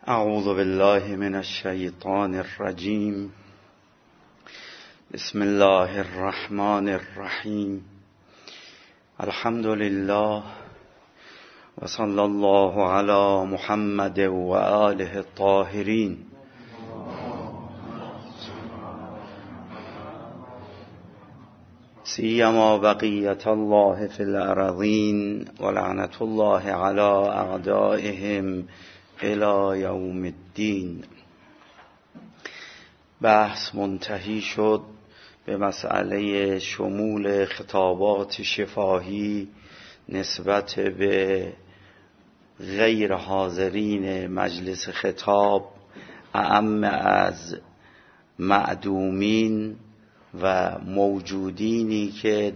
اعوذ بالله من الشیطان الرجیم. بسم الله الرحمن الرحیم. الحمد لله و صلی الله علی محمد و آله الطاهرین. سیما بقیت الله فی الارضین و لعنت الله علی اعدائهم الی یوم الدین. بحث منتهی شد به مسئله شمول خطابات شفاهی نسبت به غیر حاضرین مجلس خطاب، اعم از معدومین و موجودینی که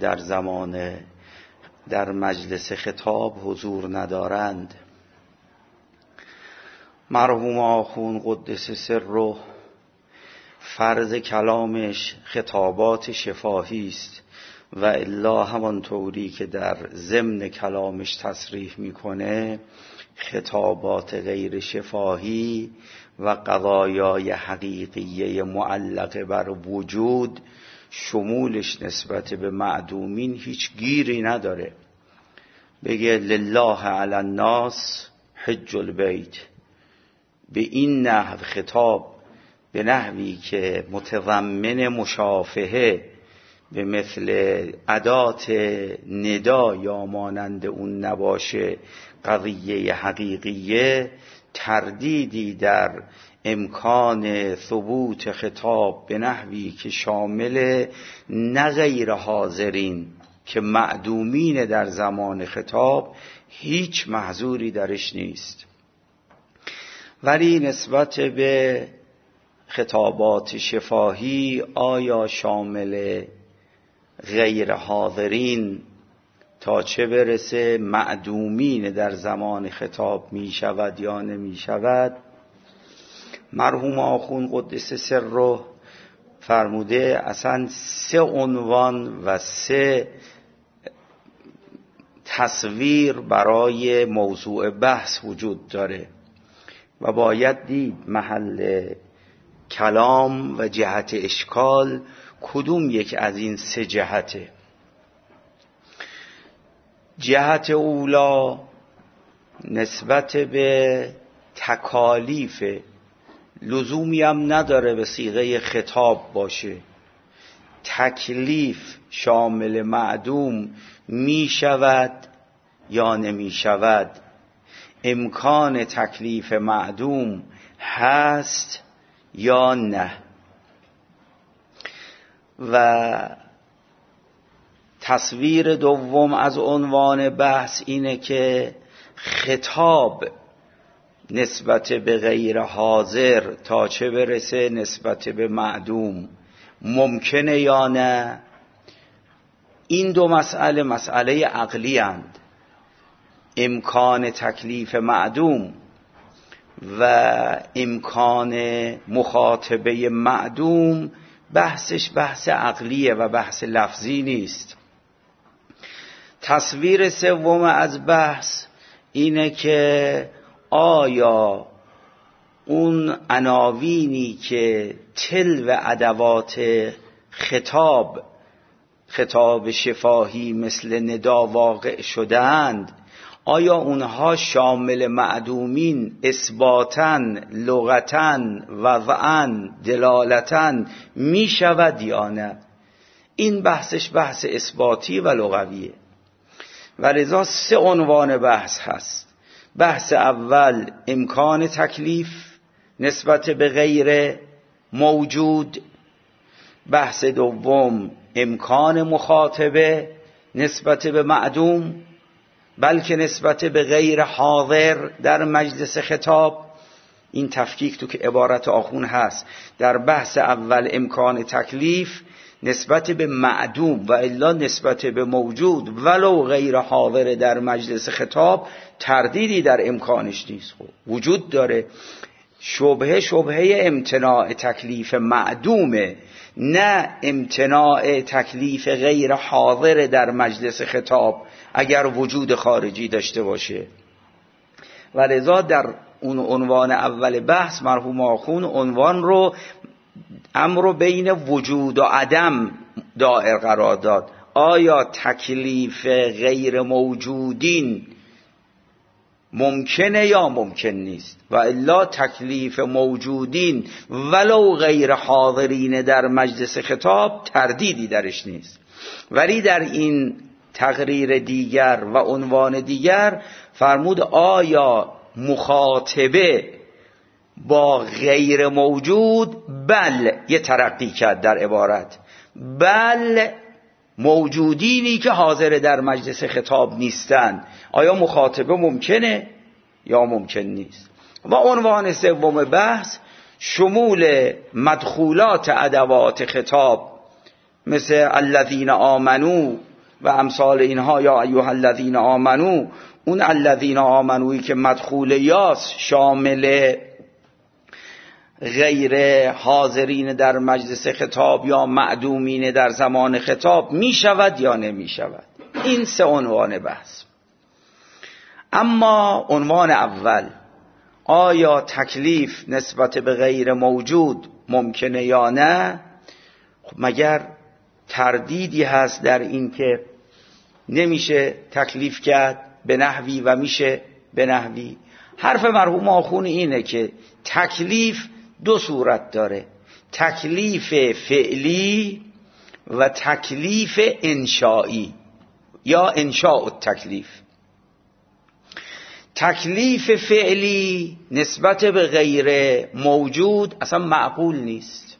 در مجلس خطاب حضور ندارند. مرحوم آخوند قدس سره فرض کلامش خطابات شفاهی است و الا همانطوری که در ضمن کلامش تصریح میکنه خطابات غیر شفاهی و قضایای حقیقیه معلقه بر وجود شمولش نسبت به معدومین هیچ گیری نداره. بگه لله علی الناس حج البیت، به این نحو خطاب به نحوی که متضمن مشافهه به مثل ادات ندا یا مانند اون نباشه قضیه حقیقیه، تردیدی در امکان ثبوت خطاب به نحوی که شامل نه غیر حاضرین که معدومین در زمان خطاب هیچ محظوری درش نیست. ولی نسبت به خطابات شفاهی آیا شامل غیر حاضرین تا چه برسه معدومین در زمان خطاب می شود یا نمی شود؟ مرحوم آخوند قدس سره فرموده اصلا 3 عنوان و 3 تصویر برای موضوع بحث وجود داره و باید دید محل کلام و جهت اشکال کدوم یک از این 3 جهته. جهت اولا نسبت به تکالیف، لزومی هم نداره به صیغه خطاب باشه. تکلیف شامل معدوم می شود یا نمی شود، امکان تکلیف معدوم هست یا نه. و تصویر دوم از عنوان بحث اینه که خطاب نسبت به غیر حاضر تا چه برسه نسبت به معدوم ممکنه یا نه. این 2 مسئله عقلی اند. امکان تکلیف معدوم و امکان مخاطبه معدوم بحثش بحث عقلیه و بحث لفظی نیست. تصویر سوم از بحث اینه که آیا اون عناوینی که تلو ادوات خطاب شفاهی مثل ندا واقع شدند، آیا اونها شامل معدومین اثباتاً، لغتاً، وضعاً، دلالتاً می شود یا نه؟ این بحثش بحث اثباتی و لغویه و لذا 3 عنوان بحث هست. بحث اول امکان تکلیف نسبت به غیر موجود، بحث دوم امکان مخاطبه نسبت به معدوم بلکه نسبت به غیر حاضر در مجلس خطاب. این تفکیک تو که عبارت آخون هست. در بحث اول امکان تکلیف نسبت به معدوم و الا نسبت به موجود ولو غیر حاضر در مجلس خطاب تردیدی در امکانش نیست. وجود داره. شبهه امتناع تکلیف معدومه، نه امتناع تکلیف غیر حاضر در مجلس خطاب اگر وجود خارجی داشته باشه. و لذا در اون عنوان اول بحث مرحوم آخون عنوان رو امر بین وجود و عدم دائر قرار داد. آیا تکلیف غیر موجودین ممکنه یا ممکن نیست؟ و الا تکلیف موجودین ولو غیر حاضرین در مجلس خطاب تردیدی درش نیست. ولی در این تقریر دیگر و عنوان دیگر فرمود آیا مخاطبه با غیر موجود بل یه ترقی کرد در عبارت، بل موجودینی که حاضر در مجلس خطاب نیستند، آیا مخاطبه ممکنه یا ممکن نیست؟ و عنوان سوم بحث شمول مدخولات ادوات خطاب مثل الذین آمنو و امثال اینها، یا ایها الذین آمنو، اون الذین آمنویی که مدخول یاس شامل غیر حاضرین در مجلس خطاب یا معدومین در زمان خطاب می شود یا نمی شود. این سه عنوان بحث. اما عنوان اول، آیا تکلیف نسبت به غیر موجود ممکنه یا نه؟ خب مگر تردیدی هست در این که نمیشه تکلیف کرد به نحوی و میشه به نحوی؟ حرف مرحوم آخون اینه که تکلیف دو صورت داره، تکلیف فعلی و تکلیف انشائی یا انشاء التکلیف. تکلیف فعلی نسبت به غیر موجود اصلا معقول نیست.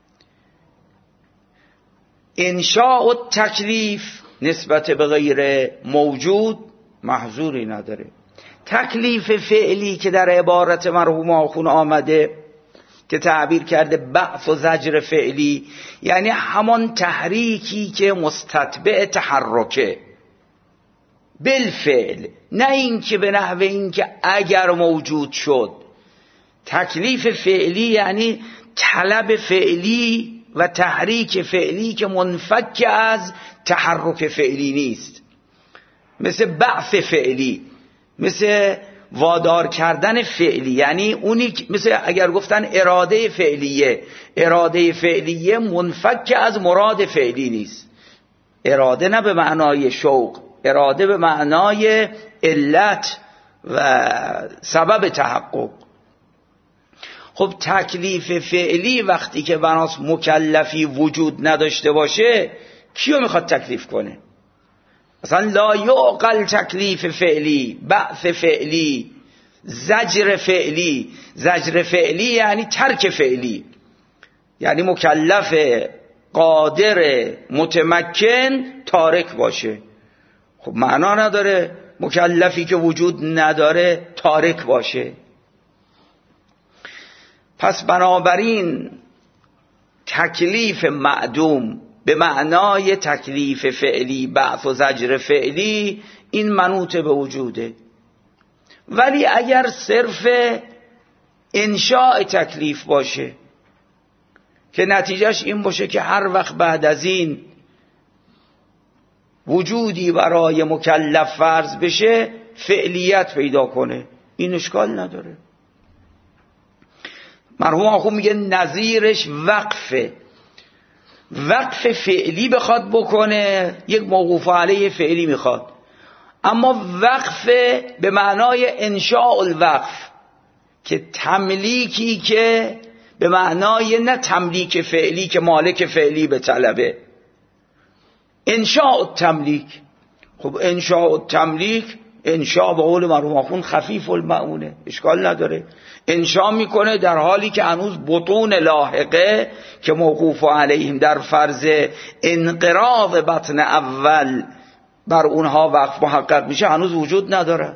انشاء التکلیف نسبت به غیر موجود محظوری نداره. تکلیف فعلی که در عبارت مرحوم آخون آمده که تعبیر کرده بعث و زجر فعلی، یعنی همان تحریکی که مستتبع تحرکه بالفعل، نه این که به نحو این که اگر موجود شد. تکلیف فعلی یعنی طلب فعلی و تحریک فعلی که منفک از تحرک فعلی نیست، مثل بعث فعلی، مثل وادار کردن فعلی، یعنی اونی مثل اگر گفتن اراده فعلیه، اراده فعلیه منفک از مراد فعلی نیست. اراده نه به معنای شوق، اراده به معنای علت و سبب تحقق. خب تکلیف فعلی وقتی که بناس مکلفی وجود نداشته باشه، کیو میخواد تکلیف کنه؟ مثلا لا یعقل تکلیف فعلی، بعث فعلی، زجر فعلی. زجر فعلی یعنی ترک فعلی، یعنی مکلف قادر متمکن تارک باشه. خب معنا نداره مکلفی که وجود نداره تارک باشه. پس بنابراین تکلیف معدوم به معنای تکلیف فعلی، بعث و زجر فعلی، این منوط به وجوده. ولی اگر صرف انشاء تکلیف باشه که نتیجهش این باشه که هر وقت بعد از این وجودی برای مکلف فرض بشه فعلیت پیدا کنه، این اشکال نداره. مرحوم آخون میگه نظیرش وقفه. وقف فعلی بخواد بکنه یک موقوف علیه فعلی میخواد، اما وقف به معنای انشاء الوقف که تملیکی که به معنای نه تملیک فعلی که مالک فعلی به طلبه، انشاء التملیک. خب انشاء التملیک، انشاء به قول مرحوم آخون خفیف المعونه، اشکال نداره. انشاء میکنه در حالی که هنوز بطون لاحقه که موقوف علیهم در فرض انقراض بطن اول بر اونها وقف محقق میشه هنوز وجود نداره.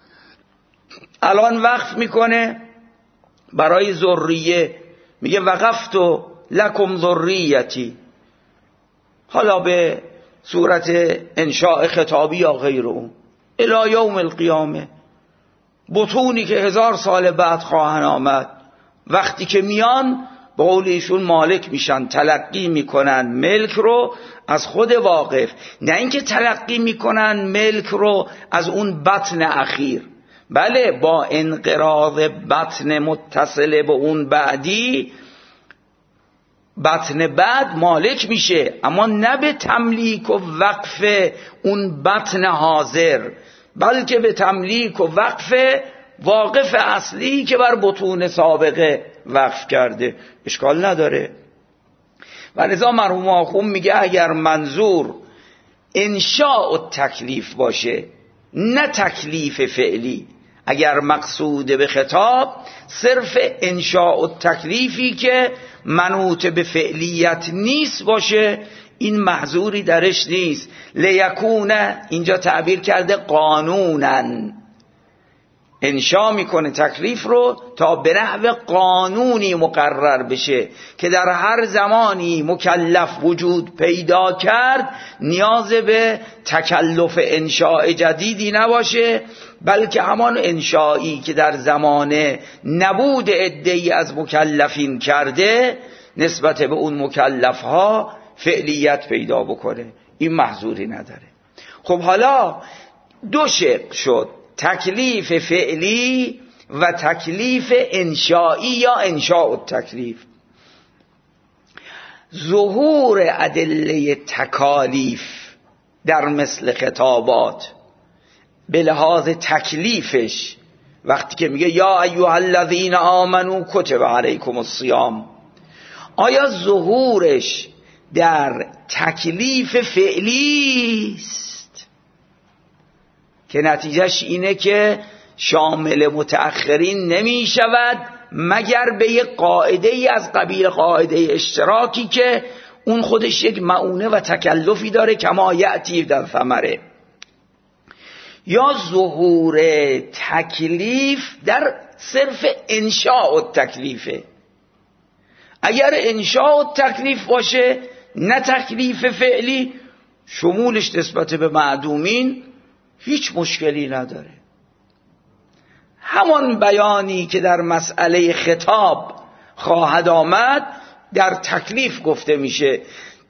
الان وقف میکنه برای ذریه، میگه وقفت لکم ذریتی، حالا به صورت انشاء خطابی یا غیر اون، الی یوم القیامه. بطونی که 1000 سال بعد خواهن آمد، وقتی که میان به قول ایشون مالک میشن، تلقی میکنن ملک رو از خود واقف، نه اینکه تلقی میکنن ملک رو از اون بطن اخیر. بله با انقراض بطن متصل به اون بعدی، بطن بعد مالک میشه، اما نه به تملیک و وقف اون بطن حاضر، بلکه به تملیک و وقف واقف اصلی که بر بطون سابقه وقف کرده. اشکال نداره. و لذا مرحوم آخوند میگه اگر منظور انشاء و تکلیف باشه نه تکلیف فعلی، اگر مقصود به خطاب صرف انشاء و تکلیفی که منوط به فعلیت نیست باشه، این محظوری درش نیست. لیکونه اینجا تعبیر کرده قانونن، انشاء میکنه تکلیف رو تا به نحو قانونی مقرر بشه که در هر زمانی مکلف وجود پیدا کرد نیاز به تکلف انشاء جدیدی نباشه، بلکه همان انشایی که در زمان نبود عده‌ای از مکلفین کرده نسبت به اون مکلفها فعلیت پیدا بکنه. این محظوری نداره. خب حالا دو شق شد، تکلیف فعلی و تکلیف انشایی یا انشاء التکلیف. ظهور ادله تکالیف در مثل خطابات به لحاظ تکلیفش، وقتی که میگه یا ایها الذین آمنوا کتب علیکم الصیام، آیا ظهورش در تکلیف فعلی است که نتیجهش اینه که شامل متأخرین نمی شود مگر به یک قاعده ای از قبیل قاعده اشتراکی که اون خودش یک معونه و تکلفی داره کما یأتی در ثمره، یا ظهور تکلیف در صرف انشاء التکلیفه؟ اگر انشاء التکلیف باشه نه تکلیف فعلی، شمولش نسبت به معدومین هیچ مشکلی نداره. همان بیانی که در مسئله خطاب خواهد آمد در تکلیف گفته میشه.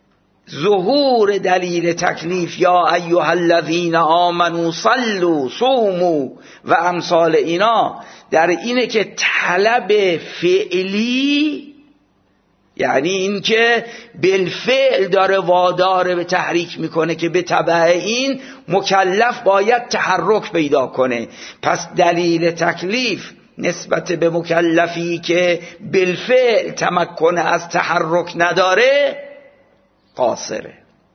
ظهور دلیل تکلیف یا ایها الذین آمنوا صلوا صوموا و امثال اینا در اینه که طلب فعلی، یعنی این که بالفعل داره واداره به تحریک میکنه که به تبع این مکلف باید تحرک پیدا کنه، پس دلیل تکلیف نسبت به مکلفی که بالفعل تمکن از تحرک نداره قاصره.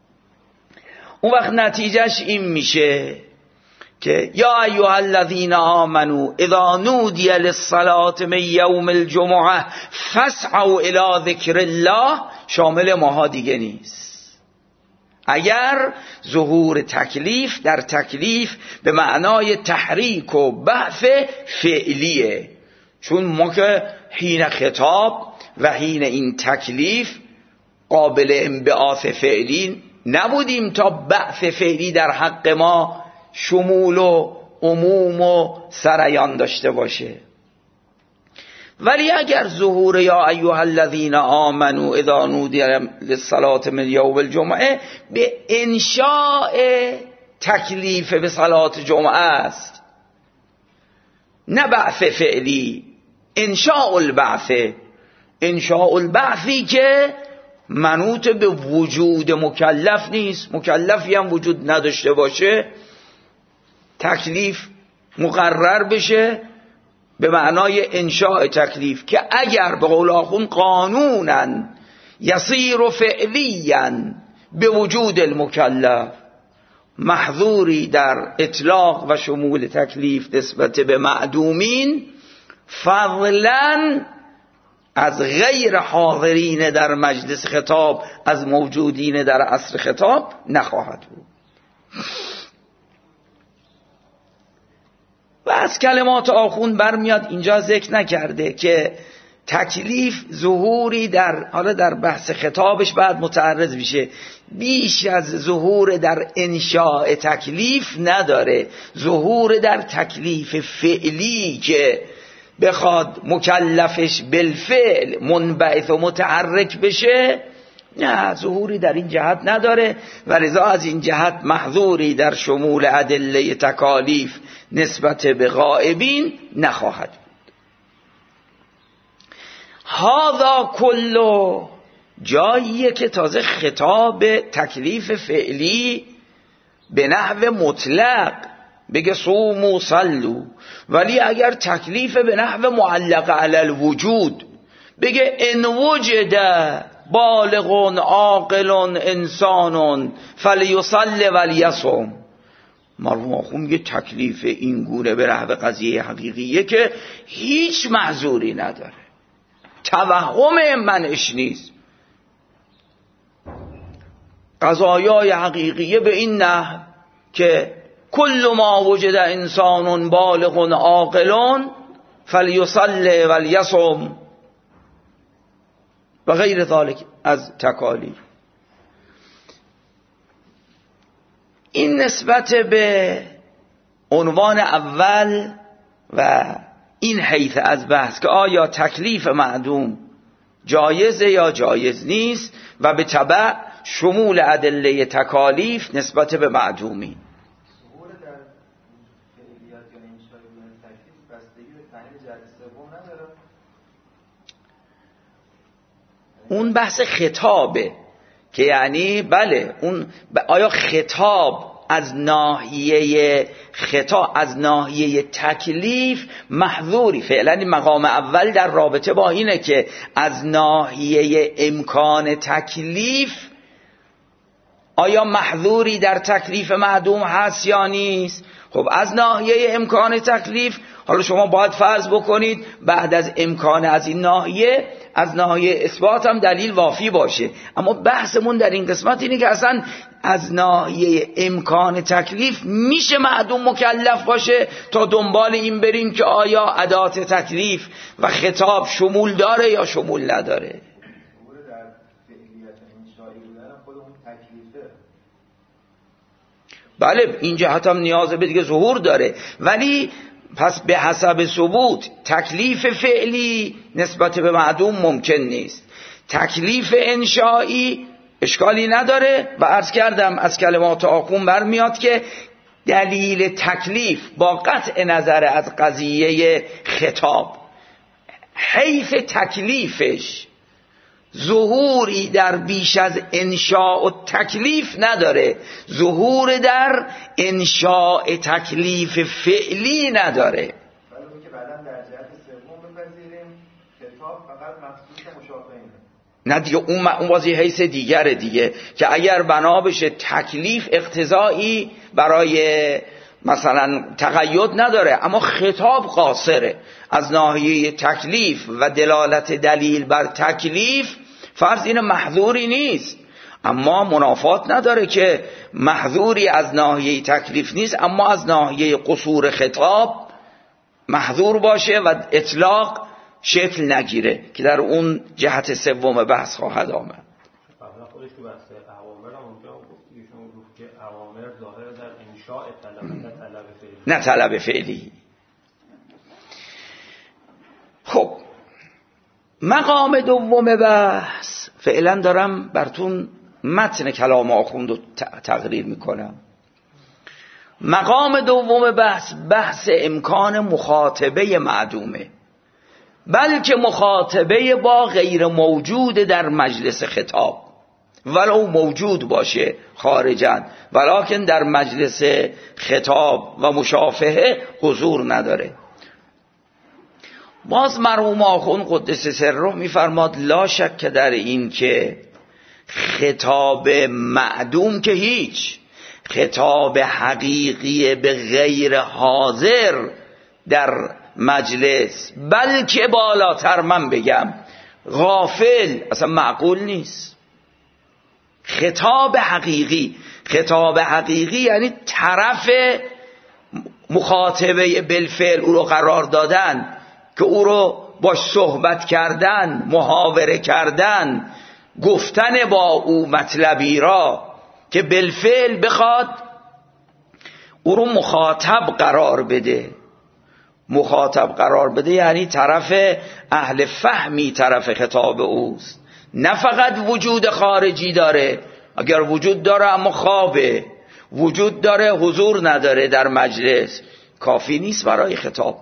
اون وقت نتیجهش این میشه که یا ایها الذین آمنوا اذا نودی للصلاة من یوم الجمعه فاسعوا الی ذکر الله شامل ماها دیگه نیست. اگر ظهور تکلیف در تکلیف به معنای تحریک و بعث فعلیه، چون ما که حین خطاب و حین این تکلیف قابل انبعاث فعلی نبودیم تا بعث فعلی در حق ما شمول و عموم و سریان داشته باشه. ولی اگر ظهور یا ایها الذین آمنوا اذا نودی للصلاة من یوم الجمعه به انشاء تکلیف به صلات جمعه است، نه بعث فعلی، انشاء البعث، انشاء البعثی که منوط به وجود مکلف نیست، مکلفی هم وجود نداشته باشه تکلیف مقرر بشه به معنای انشاء تکلیف، که اگر به قول آخوند قانونا یصیر فعلیا به وجود المکلف، محظوری در اطلاق و شمول تکلیف نسبت به معدومین فضلا از غیر حاضرین در مجلس خطاب از موجودین در عصر خطاب نخواهد بود. و از کلمات آخوند برمیاد اینجا ذکر نکرده که تکلیف ظهوری در بحث خطابش بعد متعرض میشه، بیش از ظهور در انشاء تکلیف نداره. ظهور در تکلیف فعلی که بخواد مکلفش بالفعل منبعث و متحرک بشه نه، ظهوری در این جهت نداره و لذا از این جهت محظوری در شمول ادله تکالیف نسبت به غائبین نخواهد بود. هذا کلو جاییه که تازه خطاب تکلیف فعلی به نحو مطلق بگه صوموا صلوا، ولی اگر تکلیف به نحو معلق علی الوجود بگه ان وجد بالغ عاقل انسان فلیصل ولیصم، مرحوم آخوند میگه تکلیف این گونه به نحو قضیه حقیقیه که هیچ معذوری نداره، توهم منش نیست. قضایای حقیقیه به این نحو که کل ما وجد انسان بالغ عاقل فلیصل ولیصم و غیر ذالک از تکالیف. این نسبت به عنوان اول و این حیث از بحث که آیا تکلیف معدوم جایزه یا جایز نیست و به تبع شمول ادله تکالیف نسبت به معدومی. اون بحث خطابه که یعنی بله اون آیا خطاب از ناحیه تکلیف محظوری، فعلا این مقام اول در رابطه با اینه که از ناحیه امکان تکلیف آیا محظوری در تکلیف معدوم هست یا نیست. خب از ناحیه امکان تکلیف حالا شما باید فرض بکنید بعد از امکان از این ناحیه از ناحیه اثبات هم دلیل وافی باشه، اما بحثمون در این قسمت اینه که اصلا از ناحیه امکان تکلیف میشه معدوم مکلف باشه تا دنبال این بریم که آیا ادات تکلیف و خطاب شمول داره یا شمول نداره. بله این جهت هم نیاز به دیگه ظهور داره، ولی پس به حسب ثبوت تکلیف فعلی نسبت به معدوم ممکن نیست، تکلیف انشایی اشکالی نداره و عرض کردم از کلمات آخوند برمیاد که دلیل تکلیف با قطع نظر از قضیه خطاب حیث تکلیفش ظهوری در بیش از انشاء و تکلیف نداره، ظهور در انشاء تکلیف فعلی نداره. ولی که بعداً در جهت سوم بپذیریم خطاب فقط مخصوص مشابهینه. نه دیگه اون بازی حیث دیگره دیگه، که اگر بنا بشه تکلیف اقتضایی برای مثلا تقید نداره اما خطاب قاصره از ناحیه تکلیف و دلالت دلیل بر تکلیف، فرض این محظوری نیست، اما منافات نداره که محظوری از ناحیه تکلیف نیست اما از ناحیه قصور خطاب محظور باشه و اطلاق شکل نگیره که در اون جهت سوم بحث خواهد آمد. خودش تو بحث اوامر هم اونجا گفت که اوامر ظاهر در انشاء طلب نه طلب فعلی. خب مقام دوم بحث فعلا دارم براتون متن کلام آخوند رو تقریر میکنم. مقام دوم بحث امکان مخاطبه معدومه، بلکه مخاطبه با غیر موجود در مجلس خطاب ولو موجود باشه خارجاً، ولکن در مجلس خطاب و مشافهه حضور نداره. باز مرحوم آخوند قدس سره میفرماد لا شک در این که خطاب معدوم که هیچ، خطاب حقیقی به غیر حاضر در مجلس بلکه بالاتر من بگم غافل اصلا معقول نیست. خطاب حقیقی یعنی طرف مخاطبه بالفعل او رو قرار دادن که او رو باش صحبت کردن، محاوره کردن، گفتن با او مطلبی را که بالفعل بخواد او رو مخاطب قرار بده یعنی طرف اهل فهمی طرف خطاب اوست، نه فقط وجود خارجی داره، اگر وجود داره اما خوابه، وجود داره حضور نداره در مجلس، کافی نیست برای خطاب.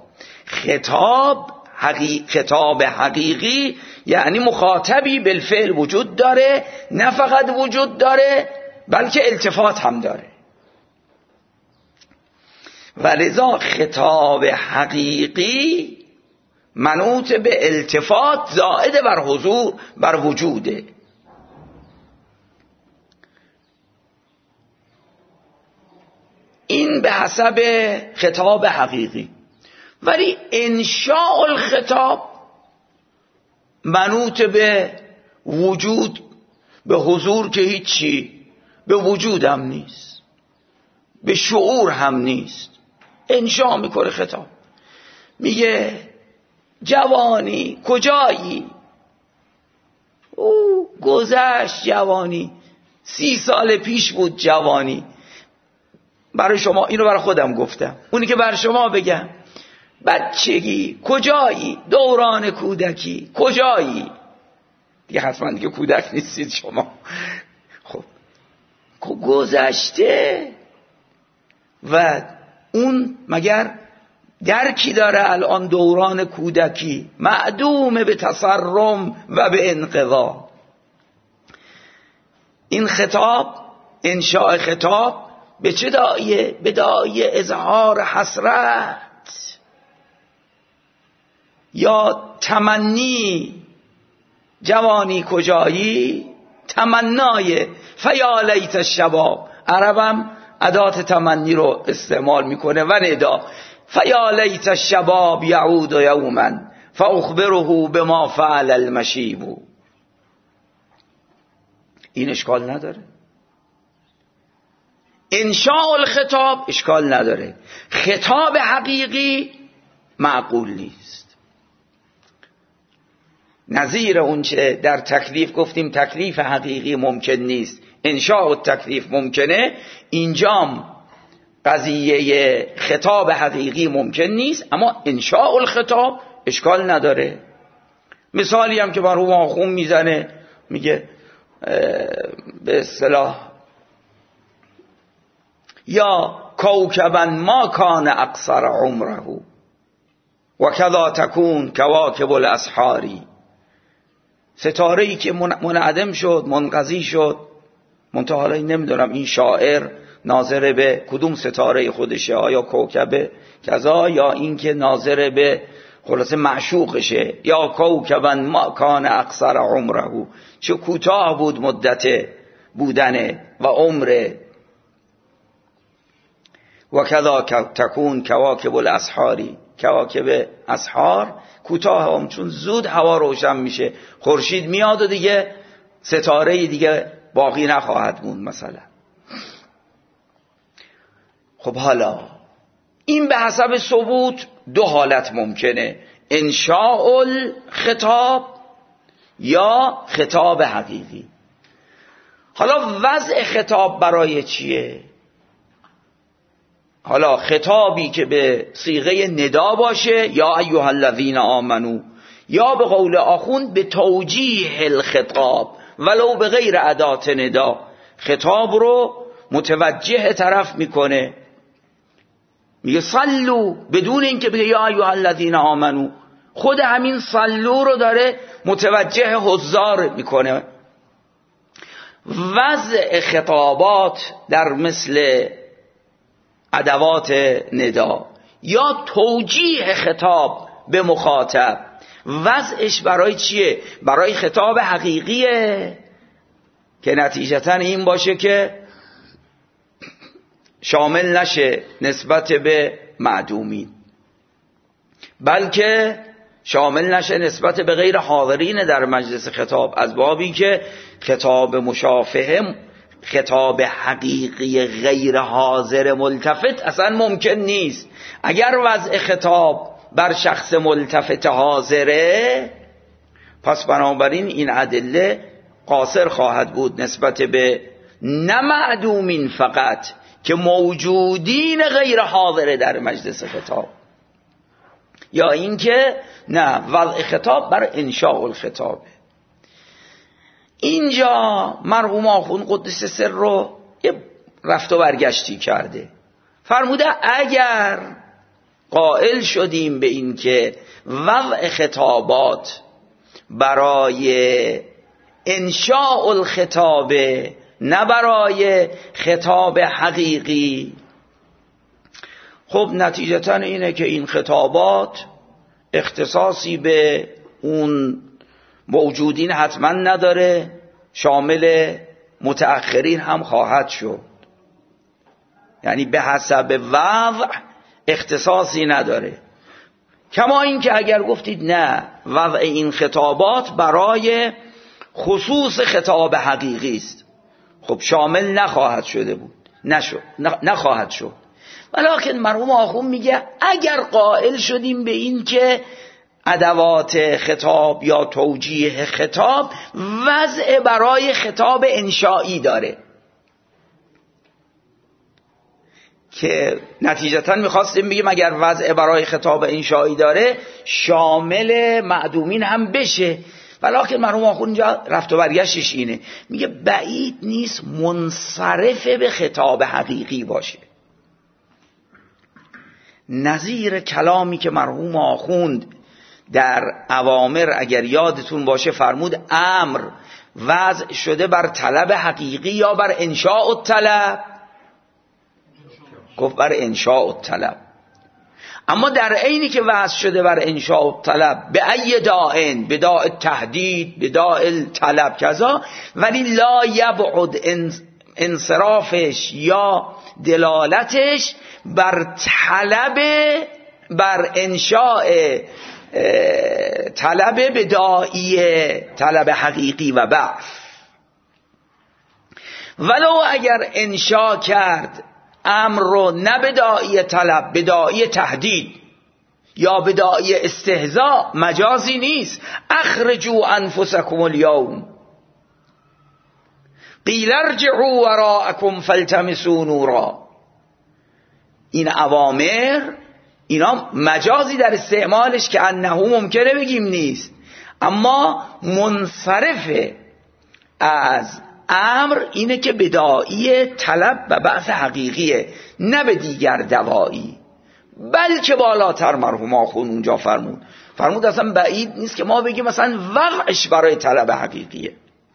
خطاب حقیقی یعنی مخاطبی بالفعل وجود داره، نه فقط وجود داره بلکه التفات هم داره. ولذا خطاب حقیقی منوط به التفات زائد بر حضور بر وجوده. این به حسب خطاب حقیقی. ولی انشاء الخطاب منوط به وجود، به حضور که هیچی، به وجود هم نیست، به شعور هم نیست. انشاء میکنه خطاب، میگه جوانی کجایی؟ او گذشت جوانی، 30 سال پیش بود جوانی. برای شما، اینو برای خودم گفتم، اونی که برای شما بگم، بچگی کجایی؟ دوران کودکی کجایی؟ دیگه حتما دیگه کودک نیستید شما. خب گذشته و اون مگر درکی داره الان؟ دوران کودکی معدوم به تصرم و به انقضا. این خطاب، انشاء خطاب به چه داعیه؟ به داعیه اظهار حسرت یا تمنی. جوانی کجایی؟ تمنای فیا لیت الشباب. عربم ادات تمنی رو استعمال میکنه و ندا فیا لیت الشباب یعود یوما فاخبره بما فعل المشیب. این اشکال نداره. انشاء الخطاب اشکال نداره. خطاب حقیقی معقول نیست. نظیر اون چه در تکلیف گفتیم، تکلیف حقیقی ممکن نیست، انشاء التکلیف ممکنه. اینجام قضیه خطاب حقیقی ممکن نیست، اما انشاء الخطاب اشکال نداره. مثالی هم که مرحوم آخوند میزنه، میگه به اصطلاح یا کوکبا ما کان اقصر عمره و کذا تکون کواکب الاسحاری. ستاره‌ای که منعدم شد، منقضی شد، منتها حالا نمیدونم این شاعر ناظر به کدوم ستاره خودشه، آیا کوکب کذا یا این که ناظر به خلاصه معشوقشه. یا کوکبا ما کان اقصر عمره، چه کوتاه بود مدت بودن و عمر. و کذا تکون کواکب الاسحاری، کواکب اسحار کوتاه هم، چون زود هوا روشن میشه، خورشید میاد و دیگه ستاره دیگه باقی نخواهد بود مثلا. خب حالا این به حسب ثبوت دو حالت ممکنه، انشاء الخطاب یا خطاب حقیقی. حالا وضع خطاب برای چیه؟ حالا خطابی که به صیغه ندا باشه، یا ایها الذین آمنو، یا به قول آخوند به توجیه الخطاب ولو به غیر ادات ندا، خطاب رو متوجه طرف میکنه، میگه صلو، بدون اینکه بگه یا ایها الذین آمنو، خود همین صلو رو داره متوجه حضار میکنه. وضع خطابات در مثل ادوات ندا یا توجیه خطاب به مخاطب، وضعش برای چیه؟ برای خطاب حقیقیه که نتیجتا این باشه که شامل نشه نسبت به معدومین، بلکه شامل نشه نسبت به غیر حاضرین در مجلس خطاب، از بابی که خطاب مشافهه، خطاب حقیقی غیر حاضر ملتفت اصلا ممکن نیست. اگر وضع خطاب بر شخص ملتفت حاضره، پس بنابراین این ادله قاصر خواهد بود نسبت به نه معدومین فقط، که موجودین غیر حاضر در مجلس خطاب، یا اینکه نه، وضع خطاب بر انشاء الخطابه. اینجا مرحوم آخوند قدس سر رو یه رفت و برگشتی کرده. فرموده اگر قائل شدیم به این که وضع خطابات برای انشاء الخطاب نه برای خطاب حقیقی، خب نتیجتا اینه که این خطابات اختصاصی به اون موجودین حتما نداره، شامل متأخرین هم خواهد شد. یعنی به حسب وضع اختصاصی نداره. کما این که اگر گفتید نه وضع این خطابات برای خصوص خطاب حقیقی است، خب شامل نخواهد شده بود، نخواهد شد. ولکن مرحوم آخوند میگه اگر قائل شدیم به این که ادوات خطاب یا توجیه خطاب وضع برای خطاب انشایی داره، که نتیجتا میخواستیم بگیم اگر وضع برای خطاب انشایی داره شامل معدومین هم بشه. ولکن مرحوم آخوند اینجا رفت و برگشتش اینه، میگه بعید نیست منصرف به خطاب حقیقی باشه. نظیر کلامی که مرحوم آخوند در اوامر اگر یادتون باشه فرمود امر وضع شده بر طلب حقیقی یا بر انشاء الطلب، گفت بر انشاء الطلب. اما در عینی که وضع شده بر انشاء الطلب به ای داعن، به داع تهدید، به داع الطلب کذا، ولی لا یبعد انصرافش یا دلالتش بر طلب، بر انشاء طلب به داعی طلب حقیقی و بعث. ولو اگر انشاء کرد امر رو نه به داعی طلب، به داعی تهدید یا به داعی استهزاء، مجازی نیست. اخرجوا انفسکم الیوم قیل ارجعوا وراءکم فالتمسوا نورا. این اوامر اینا مجازی در استعمالش که انه ممکنه بگیم نیست، اما منصرف از امر اینه که بداعی طلب و بعث حقیقیه، نه به دیگر دوایی. بلکه بالاتر مرحوم آخوند اونجا فرمود اصلا بعید نیست که ما بگیم مثلا وضعش برای طلب حقیقیه،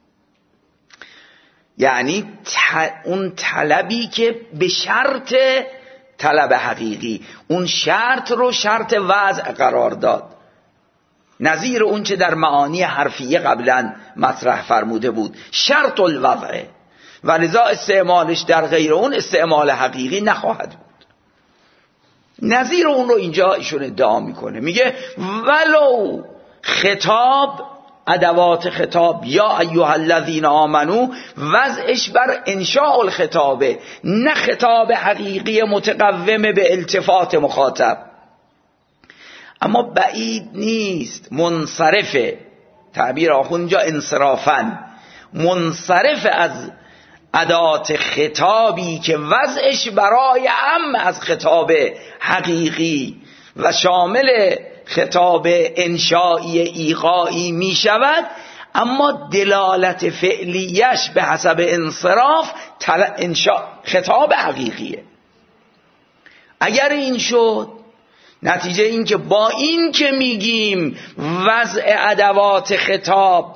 یعنی اون طلبی که به شرط طلب حقیقی، اون شرط رو شرط وضع قرار داد، نظیر اون چه در معانی حرفیه قبلا مطرح فرموده بود، شرط الوضع، و لذا استعمالش در غیر اون استعمال حقیقی نخواهد بود. نظیر اون رو اینجا ایشون ادعا میکنه، میگه ولو خطاب، ادوات خطاب یا ایها الذین آمنو وضعش بر انشاء الخطابه، نه خطاب حقیقی متقوم به التفات مخاطب. اما بعید نیست منصرف، تعبیر آخوند اینجا انصرافاً، منصرف از ادوات خطابی که وضعش برای عام از خطاب حقیقی و شامل خطاب انشایی ایقایی می شود، اما دلالت فعلیش به حسب انصراف خطاب حقیقیه. اگر این شد، نتیجه این که با این که میگیم وضع ادوات خطاب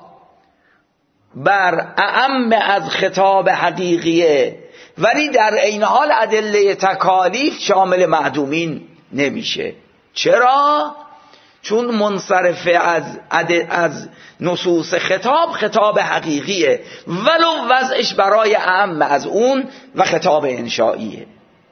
بر اعم از خطاب حقیقیه، ولی در عین حال ادله تکالیف شامل معدومین نمیشه. چرا؟ چون منصرف از نصوص خطاب حقیقیه، ولو وضعش برای اعم از اون و خطاب انشائیه.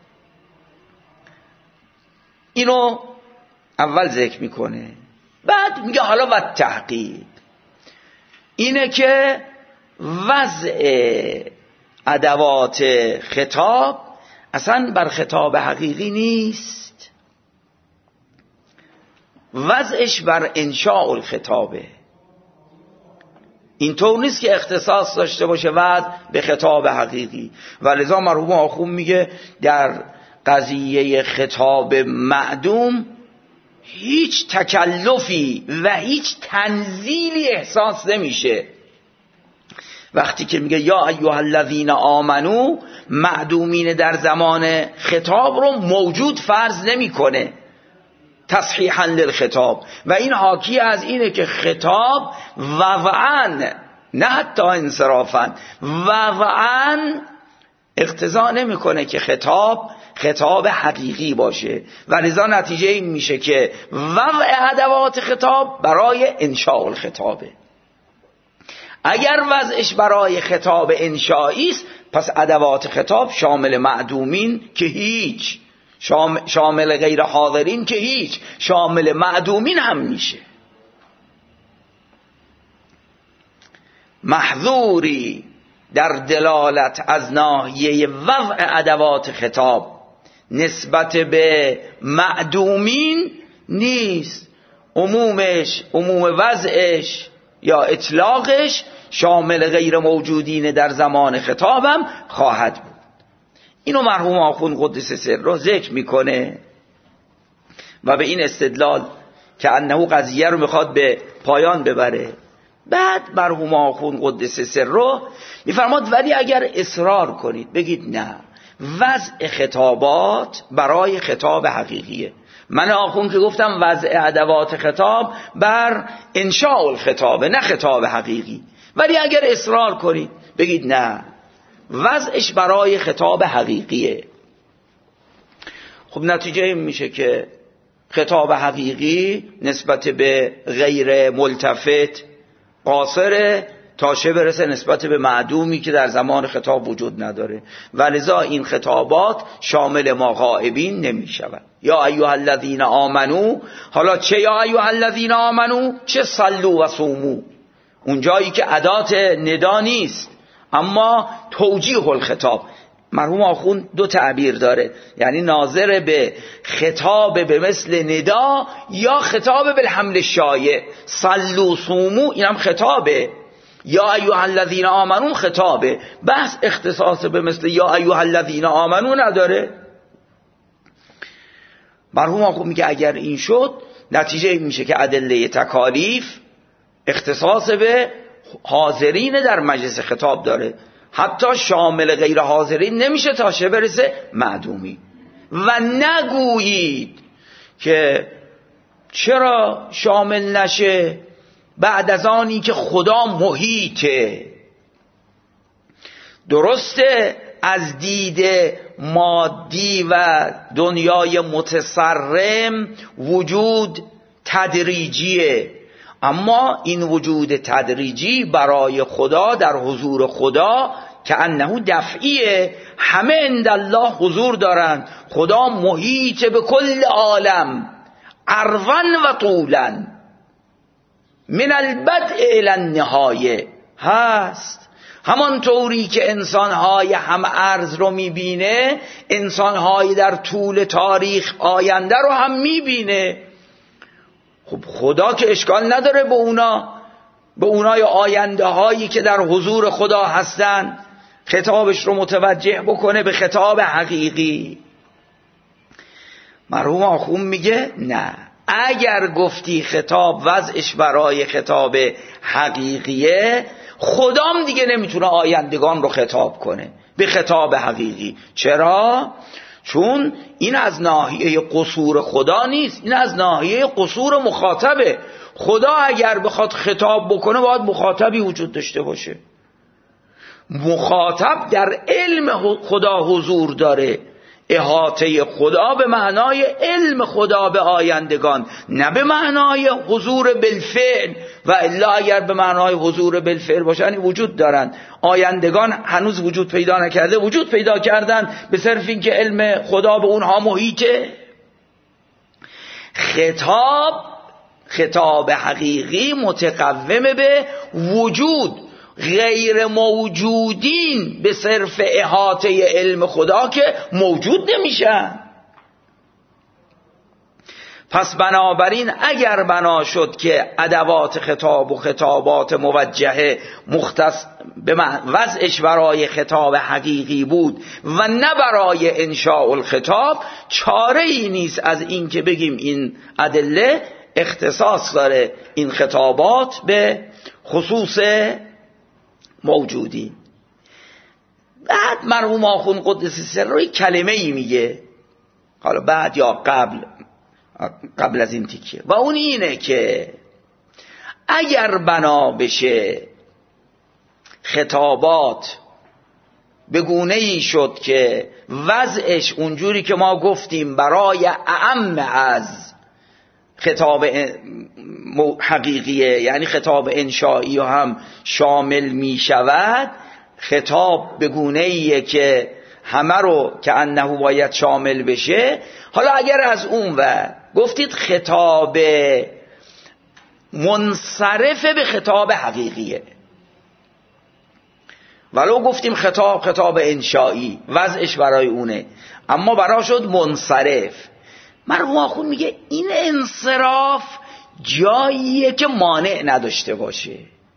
اینو اول ذکر میکنه، بعد میگه حالا و تحقیق اینه که وضع ادوات خطاب اصلا بر خطاب حقیقی نیست، وضعش بر انشاء الخطابه. اینطور نیست که اختصاص داشته باشه وضع به خطاب حقیقی. و لذا مرحوم آخوند میگه در قضیه خطاب معدوم هیچ تکلفی و هیچ تنزیلی احساس نمیشه. وقتی که میگه یا ایها الذین آمنو، معدومین در زمان خطاب رو موجود فرض نمیکنه تصحیحا للخطاب، و این حاکی از اینه که خطاب وضعاً نه حتی انصرافاً وضعاً اقتضا نمیکنه که خطاب حقیقی باشه، و لذا نتیجه این میشه که وضع ادوات خطاب برای انشاء الخطابه. اگر وضعش برای خطاب انشایی است، پس ادوات خطاب شامل معدومین که هیچ، شامل غیر حاضرین که هیچ، شامل معدومین هم میشه. محظوری در دلالت از ناحیه وضع ادوات خطاب نسبت به معدومین نیست. عموم وضعش یا اطلاقش شامل غیر موجودین در زمان خطابم خواهد بود. اینو مرحوم آخوند قدس سره ذکر میکنه و به این استدلال که انه قضیه رو میخواد به پایان ببره. بعد مرحوم آخوند قدس سره میفرماد ولی اگر اصرار کنید بگید نه، وضع خطابات برای خطاب حقیقیه. من آخوند که گفتم وضع ادوات خطاب بر انشاء الخطابه، نه خطاب حقیقی. ولی اگر اصرار کنید بگید نه، وضعش برای خطاب حقیقیه، خب نتیجه این میشه که خطاب حقیقی نسبت به غیر ملتفت قاصره تا چه برسه نسبت به معدومی که در زمان خطاب وجود نداره، و لذا این خطابات شامل ما غائبین نمی شود. یا ایها الذین آمنو، حالا چه یا ایها الذین آمنو، چه صلوا و صوموا، اون جایی که ادات ندا نیست اما توجیه الخطاب. مرحوم آخوند دو تعبیر داره، یعنی ناظر به خطاب به مثل ندا یا خطاب بالحمل شایع. صلوا صوموا اینم خطابه، یا ایها الذین آمنون خطابه، بحث اختصاص به مثل یا ایها الذین آمنون نداره. مرحوم آخوند میگه اگر این شد نتیجه این میشه که ادله تکالیف اختصاص به حاضرین در مجلس خطاب داره، حتی شامل غیر حاضرین نمیشه تا چه برسه معدومی. و نگویید که چرا شامل نشه بعد از آنی که خدا محیطه. درسته از دید مادی و دنیای متصرم وجود تدریجیه، اما این وجود تدریجی برای خدا در حضور خدا که انه دفعیه، همه عند الله حضور دارند. خدا محیط به کل عالم عرضاً و طولاً من البدء الی النهایه هست. همانطوری که انسانهای هم عرض رو میبینه، انسانهای در طول تاریخ آینده رو هم میبینه. خب خدا که اشکال نداره به اونای آینده هایی که در حضور خدا هستن خطابش رو متوجه بکنه به خطاب حقیقی. مرحوم آخوند میگه نه، اگر گفتی خطاب وضعش برای خطاب حقیقیه، خدام دیگه نمیتونه آیندگان رو خطاب کنه به خطاب حقیقی. چرا؟ چون این از ناحیه قصور خدا نیست، این از ناحیه قصور مخاطبه. خدا اگر بخواد خطاب بکنه باید مخاطبی وجود داشته باشه. مخاطب در علم خدا حضور داره. احاطه خدا به معنای علم خدا به آیندگان، نه به معنای حضور بالفعل. و الا اگر به معنای حضور بالفعل باشن وجود دارن. آیندگان هنوز وجود پیدا نکرده، وجود پیدا کردن به صرف این که علم خدا به اونها محیطه. خطاب حقیقی متقوم به وجود، غیر موجودین به صرف احاطه علم خدا که موجود نمیشن. پس بنابراین اگر بنا شد که ادوات خطاب و خطابات موجهه مختص به وضعش برای خطاب حقیقی بود و نه برای انشاء الخطاب، چاره ای نیست از این که بگیم این ادله اختصاص داره این خطابات به خصوص موجودین. بعد مرحوم آخوند قدس سره کلمه ای میگه، حالا بعد یا قبل از این تیکه، و اون اینه که اگر بنا بشه خطابات به گونه ای شد که وضعش اونجوری که ما گفتیم برای اعم از خطاب حقیقیه، یعنی خطاب انشایی هم شامل می شود، خطاب به گونه ایه که همه رو که انه باید شامل بشه. حالا اگر از اون و گفتید خطاب منصرف به خطاب حقیقیه، ولو گفتیم خطاب انشایی وضعش برای اونه، اما برای شد منصرف. مرحوم آخوند میگه این انصراف جاییه که مانع نداشته باشه.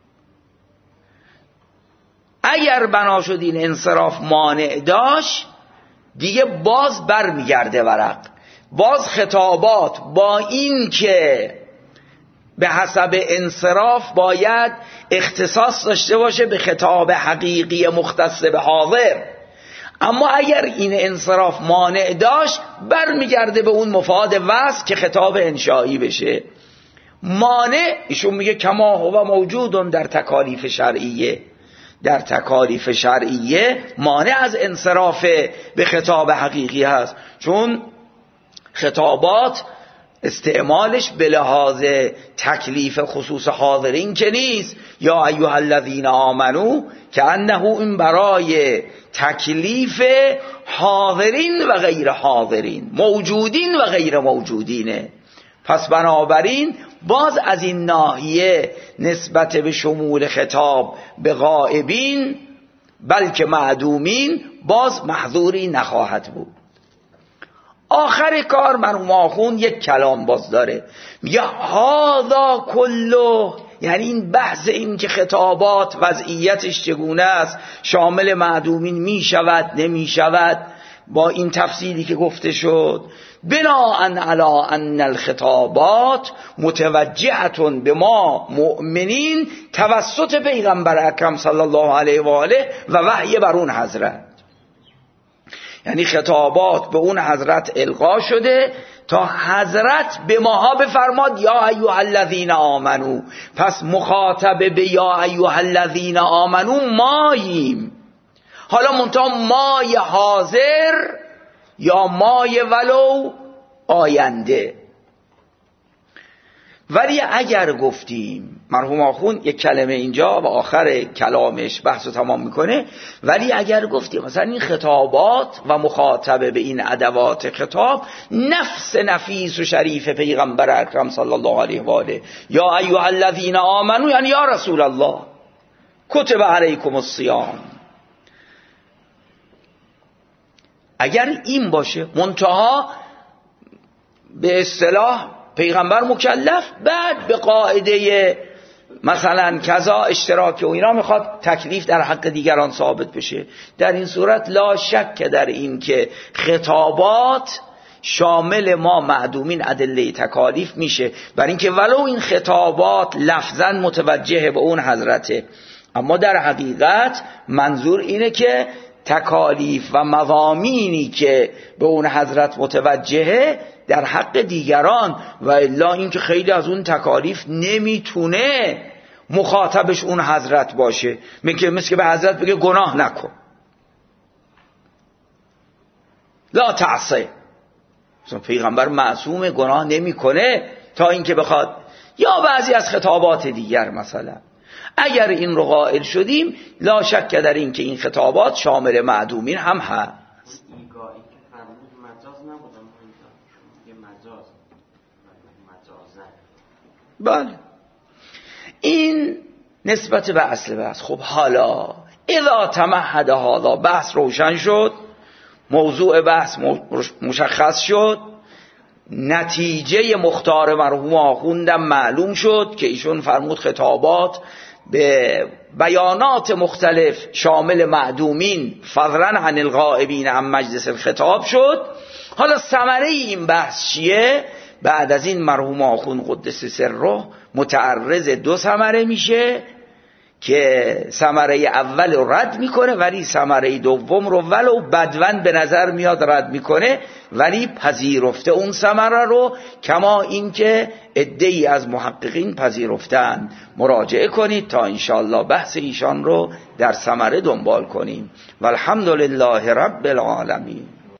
اگر بنا شد این انصراف مانع داشت، دیگه باز بر میگرده ورق، باز خطابات با این که به حسب انصراف باید اختصاص داشته باشه به خطاب حقیقی مختص به حاضر، اما اگر این انصراف مانع داشت بر میگرده به اون مفاد وصف که خطاب انشایی بشه. مانع ایشون میگه کما هو موجود در تکالیف شرعیه، در تکالیف شرعیه مانع از انصراف به خطاب حقیقی هست، چون خطابات استعمالش به لحاظ تکلیف خصوص حاضرین که نیست. یا ایها الذین آمنو که انه این برای تکلیف حاضرین و غیر حاضرین، موجودین و غیر موجودینه. پس بنابراین باز از این ناحیه نسبت به شمول خطاب به غائبین بلکه معدومین باز محظوری نخواهد بود. آخر کار مرحوم آخوند یک کلام باز داره، میگه هذا کله، یعنی این بحث این که خطابات وضعیتش چگونه است، شامل معدومین می شود نمی شود، با این تفصیلی که گفته شد، بناءً علی ان الخطابات متوجهة به ما مؤمنین توسط پیغمبر اکرم صلی الله علیه و آله و وحی بر اون حضرت، یعنی خطابات به اون حضرت القا شده تا حضرت به ماها بفرماد یا ایها الذین آمنو. پس مخاطب به یا ایها الذین آمنو ماییم، حالا منتها مای حاضر یا مای ولو آینده. ولی اگر گفتیم، مرحوم آخوند یک کلمه اینجا و آخر کلامش بحث رو تمام میکنه، ولی اگر گفتیم مثلا این خطابات و مخاطبه به این ادوات خطاب نفس نفیس و شریف پیغمبر اکرم صلی الله علیه و آله، یا ایها الذین آمنو، یعنی یا رسول الله کتب علیکم الصیام، اگر این باشه منتها به اصطلاح پیغمبر مکلف، بعد به قاعده مثلا کذا اشتراک و اینا میخواد تکلیف در حق دیگران ثابت بشه، در این صورت لا شک در این که خطابات شامل ما معدومین ادله تکالیف میشه، برای اینکه ولو این خطابات لفظا متوجه به اون حضرته، اما در حقیقت منظور اینه که تکالیف و مضامینی که به اون حضرت متوجهه در حق دیگران، و الا اینکه خیلی از اون تکالیف نمیتونه مخاطبش اون حضرت باشه، مثل که به حضرت بگه گناه نکن، لا تعصی، مثلا پیغمبر معصوم گناه نمیکنه تا اینکه بخواد، یا بعضی از خطابات دیگر مثلا اگر این رو قائل شدیم لا شک در این که این خطابات شامل معدومین هم هست. ایگایی که فرمود مجاز نبودم یه مجازه. بله این نسبت به اصل بحث. خب حالا اذا تمهد هذا، بحث روشن شد، موضوع بحث مشخص شد، نتیجه مختار مرحوم آخوندم معلوم شد که ایشون فرمود خطابات به بیانات مختلف شامل معدومین فضلا عن الغائبین عن مجلس الخطاب شد. حالا ثمره این بحث چیه؟ بعد از این مرحوم آخوند قدس سره متعرض دو ثمره میشه که ثمره اول رو رد میکنه ولی ثمره دوم رو ولو بدون به نظر میاد رد میکنه، ولی پذیرفته اون ثمره رو، کما اینکه عده‌ای از محققین پذیرفتن. مراجعه کنید تا انشاءالله بحث ایشان رو در ثمره دنبال کنیم. والحمدلله رب العالمین.